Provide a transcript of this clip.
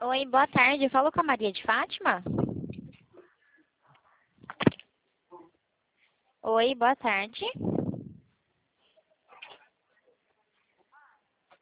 Oi, boa tarde. Falo com a Maria de Fátima? Oi, boa tarde.